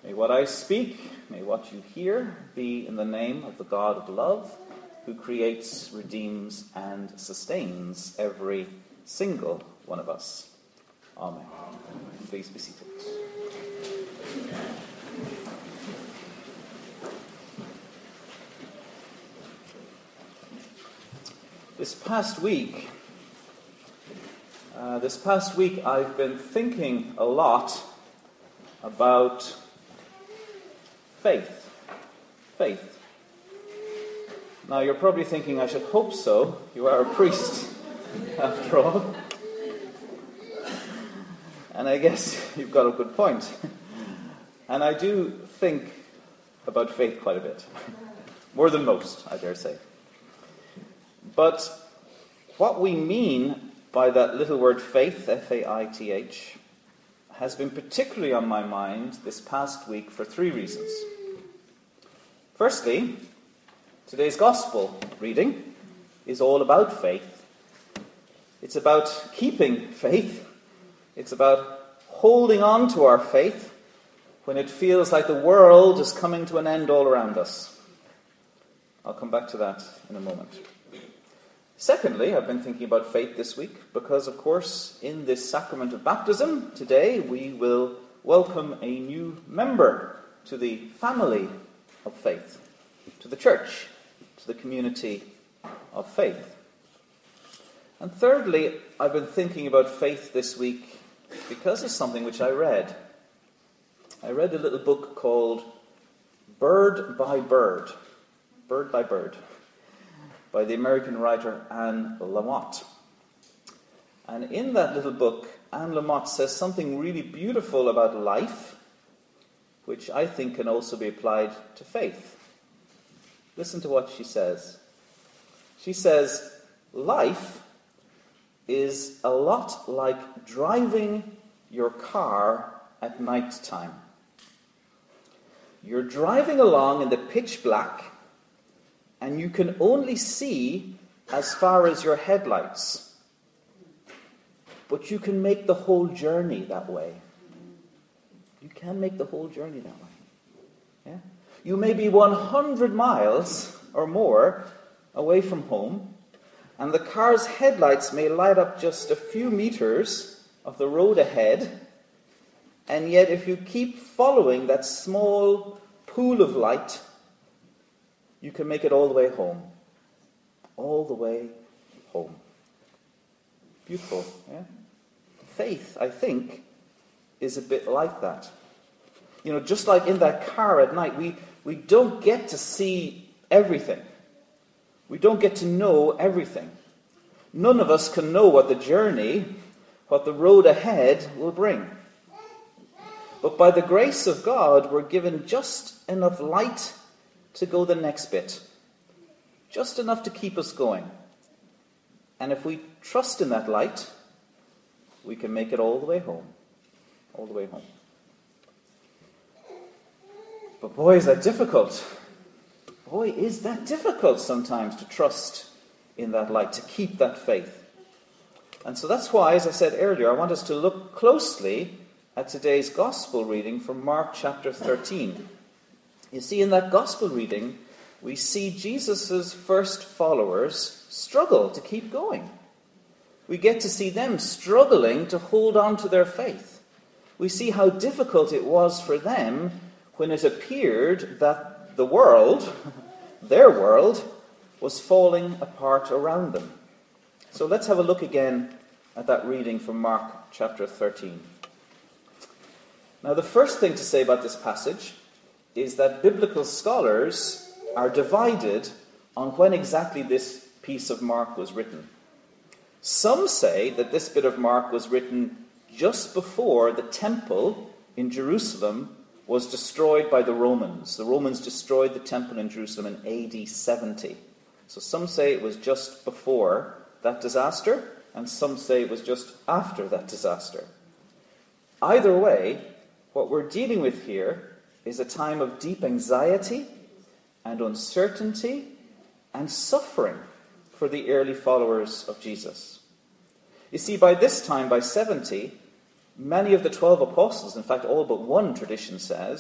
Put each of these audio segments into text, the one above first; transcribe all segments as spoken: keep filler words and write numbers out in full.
May what I speak, may what you hear be in the name of the God of love, who creates, redeems, and sustains every single one of us. Amen. Please be seated. This past week, uh, this past week I've been thinking a lot about faith. Faith. Now you're probably thinking, I should hope so. You are a priest, after all. And I guess you've got a good point. And I do think about faith quite a bit. More than most, I dare say. But what we mean by that little word faith, F A I T H, has been particularly on my mind this past week for three reasons. Firstly, today's gospel reading is all about faith. It's about keeping faith. It's about holding on to our faith when it feels like the world is coming to an end all around us. I'll come back to that in a moment. Secondly, I've been thinking about faith this week because, of course, in this sacrament of baptism today, we will welcome a new member to the family of faith, to the church, to the community of faith. And thirdly, I've been thinking about faith this week because of something which I read. I read a little book called Bird by Bird, Bird by Bird, by the American writer Anne Lamott. And in that little book, Anne Lamott says something really beautiful about life, which I think can also be applied to faith. Listen to what she says. She says, life is a lot like driving your car at night time. You're driving along in the pitch black, and you can only see as far as your headlights. But you can make the whole journey that way. You can make the whole journey that way. Yeah? You may be one hundred miles or more away from home, and the car's headlights may light up just a few meters of the road ahead, and yet if you keep following that small pool of light, you can make it all the way home. All the way home. Beautiful, yeah? Faith, I think, is a bit like that. You know, just like in that car at night, we, we don't get to see everything. We don't get to know everything. None of us can know what the journey, what the road ahead will bring. But by the grace of God, we're given just enough light to go the next bit. Just enough to keep us going. And if we trust in that light, we can make it all the way home. All the way home. But boy, is that difficult. Boy, is that difficult sometimes to trust in that light, to keep that faith. And so that's why, as I said earlier, I want us to look closely at today's gospel reading from Mark chapter thirteen. You see, in that gospel reading, we see Jesus' first followers struggle to keep going. We get to see them struggling to hold on to their faith. We see how difficult it was for them when it appeared that the world, their world, was falling apart around them. So let's have a look again at that reading from Mark chapter thirteen. Now, the first thing to say about this passage is that biblical scholars are divided on when exactly this piece of Mark was written. Some say that this bit of Mark was written just before the temple in Jerusalem was destroyed by the Romans. The Romans destroyed the temple in Jerusalem in A D seventy. So some say it was just before that disaster, and some say it was just after that disaster. Either way, what we're dealing with here is a time of deep anxiety and uncertainty and suffering for the early followers of Jesus. You see, by this time, by seventy, many of the twelve apostles, in fact all but one tradition says,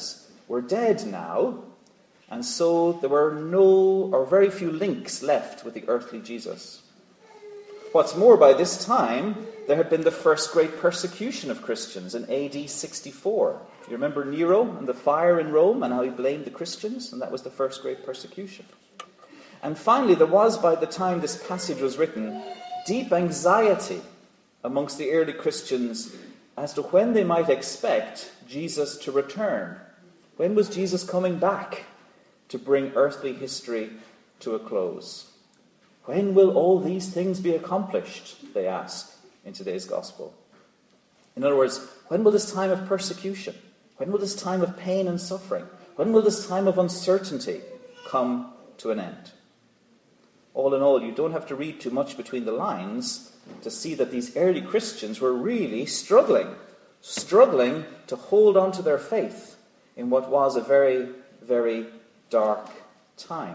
were dead now, and so there were no or very few links left with the earthly Jesus. What's more, by this time, there had been the first great persecution of Christians in A D sixty-four. You remember Nero and the fire in Rome and how he blamed the Christians? And that was the first great persecution. And finally, there was, by the time this passage was written, deep anxiety amongst the early Christians as to when they might expect Jesus to return. When was Jesus coming back to bring earthly history to a close? When will all these things be accomplished, they ask in today's gospel. In other words, when will this time of persecution, when will this time of pain and suffering, when will this time of uncertainty come to an end? All in all, you don't have to read too much between the lines to see that these early Christians were really struggling, struggling to hold on to their faith in what was a very, very dark time.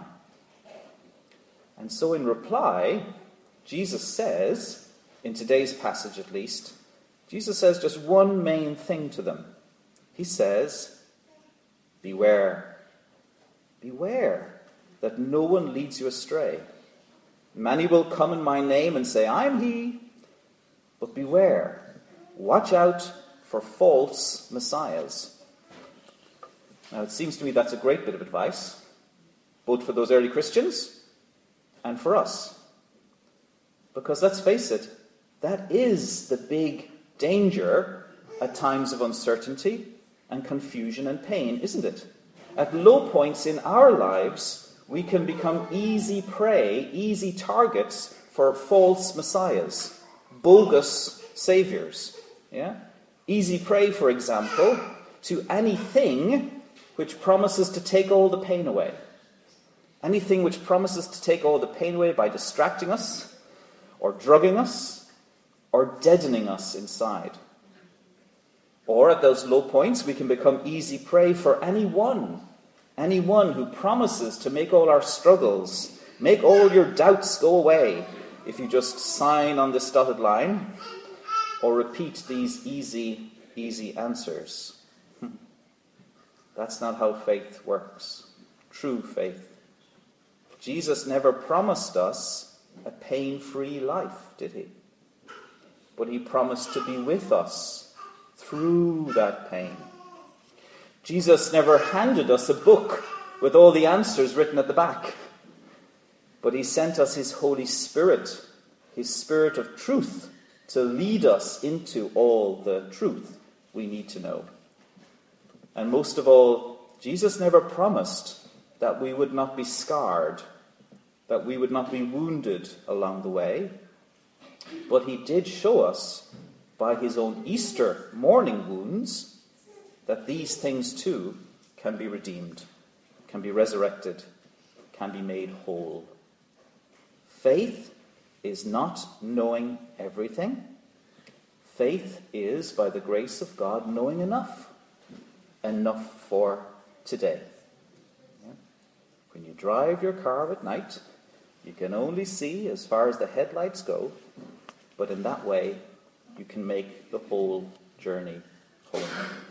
And so in reply, Jesus says, in today's passage at least, Jesus says just one main thing to them. He says, beware. Beware that no one leads you astray. Many will come in my name and say, I'm he. But beware. Watch out for false messiahs. Now it seems to me that's a great bit of advice, both for those early Christians and for us. Because let's face it, that is the big danger at times of uncertainty and confusion and pain, isn't it? At low points in our lives, we can become easy prey, easy targets for false messiahs, bogus saviors. Yeah? Easy prey, for example, to anything which promises to take all the pain away. Anything which promises to take all the pain away by distracting us, or drugging us, or deadening us inside. Or at those low points, we can become easy prey for anyone, anyone who promises to make all our struggles, make all your doubts go away if you just sign on this dotted line or repeat these easy, easy answers. That's not how faith works. True faith. Jesus never promised us a pain-free life, did he? But he promised to be with us through that pain. Jesus never handed us a book with all the answers written at the back. But he sent us his Holy Spirit, his Spirit of truth, to lead us into all the truth we need to know. And most of all, Jesus never promised that we would not be scarred, that we would not be wounded along the way. But he did show us by his own Easter morning wounds that these things too can be redeemed, can be resurrected, can be made whole. Faith is not knowing everything. Faith is, by the grace of God, knowing enough. Enough for today. Yeah? When you drive your car at night, you can only see as far as the headlights go, but in that way, you can make the whole journey home.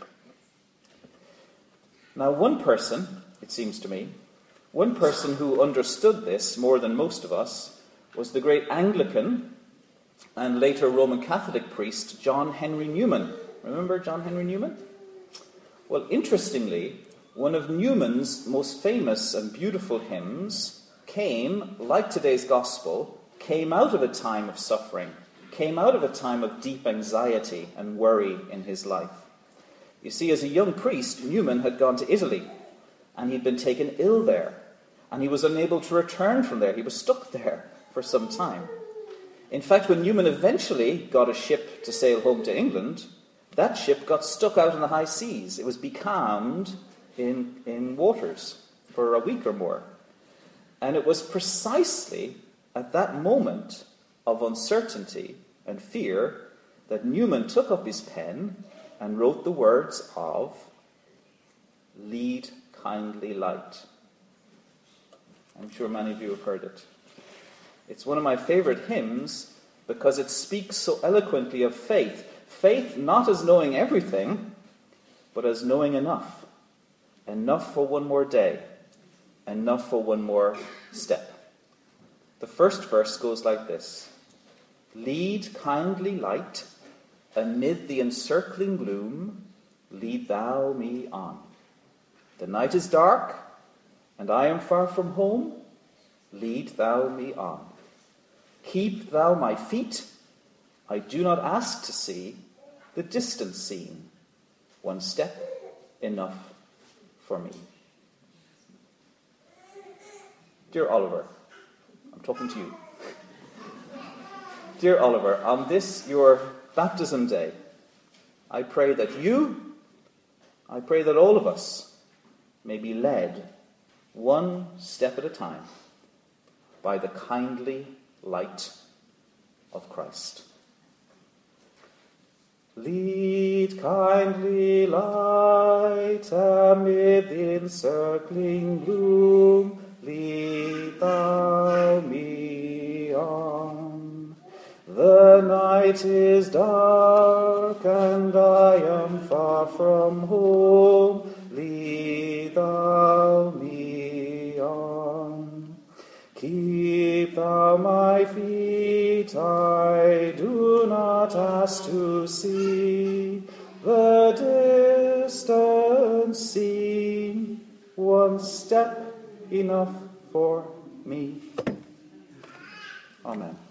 Now, one person, it seems to me, one person who understood this more than most of us was the great Anglican and later Roman Catholic priest John Henry Newman. Remember John Henry Newman? Well, interestingly, one of Newman's most famous and beautiful hymns came, like today's gospel, came out of a time of suffering, came out of a time of deep anxiety and worry in his life. You see, as a young priest, Newman had gone to Italy, and he'd been taken ill there, and he was unable to return from there. He was stuck there for some time. In fact, when Newman eventually got a ship to sail home to England, that ship got stuck out in the high seas. It was becalmed in, in waters for a week or more. And it was precisely at that moment of uncertainty and fear that Newman took up his pen and wrote the words of "Lead, Kindly Light." I'm sure many of you have heard it. It's one of my favorite hymns because it speaks so eloquently of faith. Faith not as knowing everything, but as knowing enough. enough for one more day, enough for one more step. The first verse goes like this. Lead, kindly light, amid the encircling gloom, lead thou me on. The night is dark, and I am far from home, lead thou me on. Keep thou my feet, I do not ask to see the distant scene, one step enough for me. Dear Oliver, I'm talking to you. Dear Oliver, on this, your baptism day, I pray that you, I pray that all of us may be led one step at a time by the kindly light of Christ. Lead, kindly light, amid the encircling gloom, lead thou me on. The night is dark, and I am far from home, lead thou me on. Keep thou my feet, I do not ask to see the distant scene, one step enough for me. Amen.